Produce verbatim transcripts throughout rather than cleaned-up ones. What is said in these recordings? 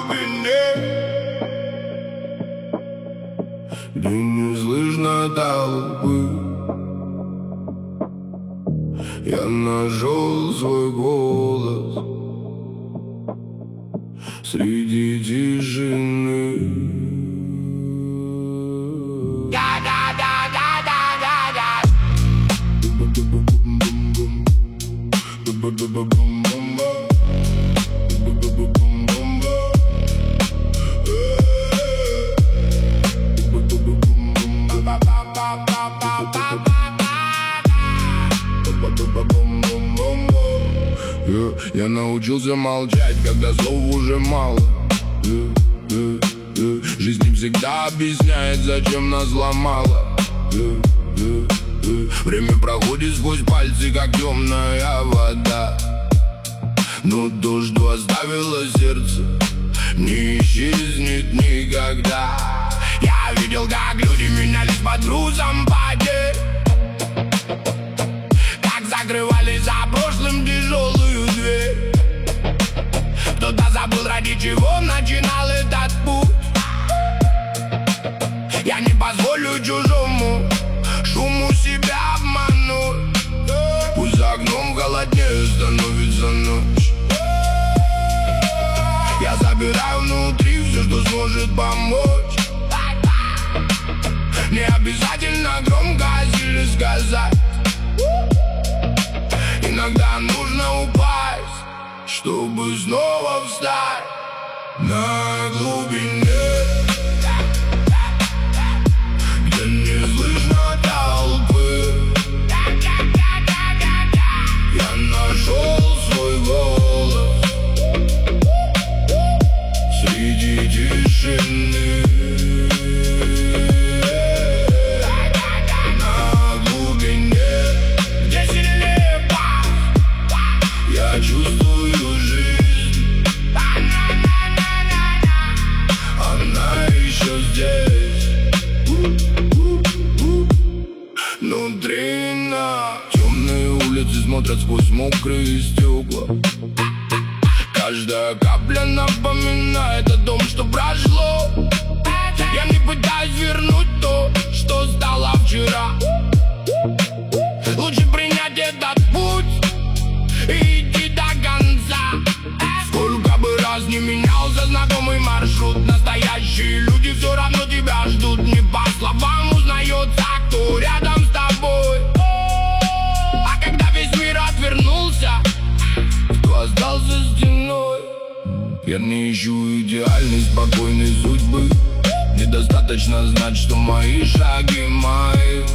глубине, где не слышно толпы, я нашел свой голос среди тишины. Я научился молчать, когда слов уже мало. Жизнь не всегда объясняет, зачем нас сломала. Время проходит сквозь пальцы, как темная вода. Но то, что оставило сердце, не исчезнет никогда. Я видел, как люди менялись по трусам потерь, как закрывали за прошлым тяжелую дверь. Кто-то забыл, ради чего начинал этот путь. Я не позволю чужому шуму себя обмануть. Пусть за окном холоднее становится ночь. Я забираю внутри все, что сможет помочь. Не обязательно громко сильно сказать. Иногда нужно упасть, чтобы снова встать. На глубине, где не слышно толпы, я нашел свой голос среди тишины. На глубине, где сильнее пах, я чувствую жизнь. Она еще здесь, внутри нас. Темные улицы смотрят сквозь мокрые стекла. Каждая капля напоминает о том, что прошло. Я не пытаюсь вернуть то, что стало вчера. Лучше принять этот путь и идти до конца. Сколько бы раз не менялся знакомый маршрут, настоящие люди все равно тебя ждут. Не по словам узнается, кто рядом с тобой. А когда весь мир отвернулся, кто остался стеной. Я не ищу идеальной, спокойной судьбы. Недостаточно знать, что мои шаги мои.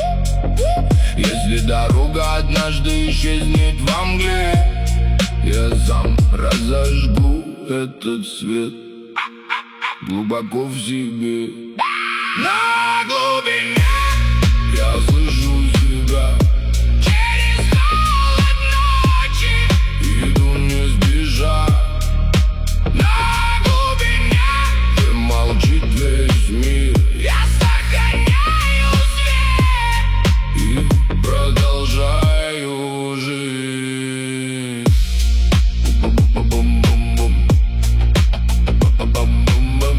Если дорога однажды исчезнет во мгле, я сам разожгу этот свет глубоко в себе. На глубине я слышу себя. Через холод ночи иду не сбежать. На глубине, где молчит весь мир, я сохраняю свет и продолжаю жить. Бум-бум-бум-бум. Бум-бум-бум-бум.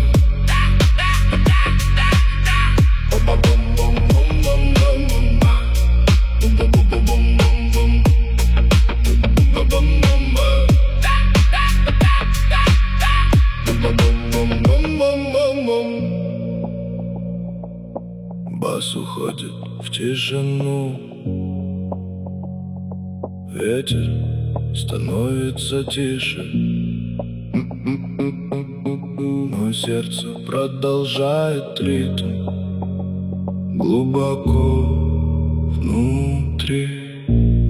Бас уходит в тишину, ветер становится тише, но сердце продолжает ритм глубоко внутри.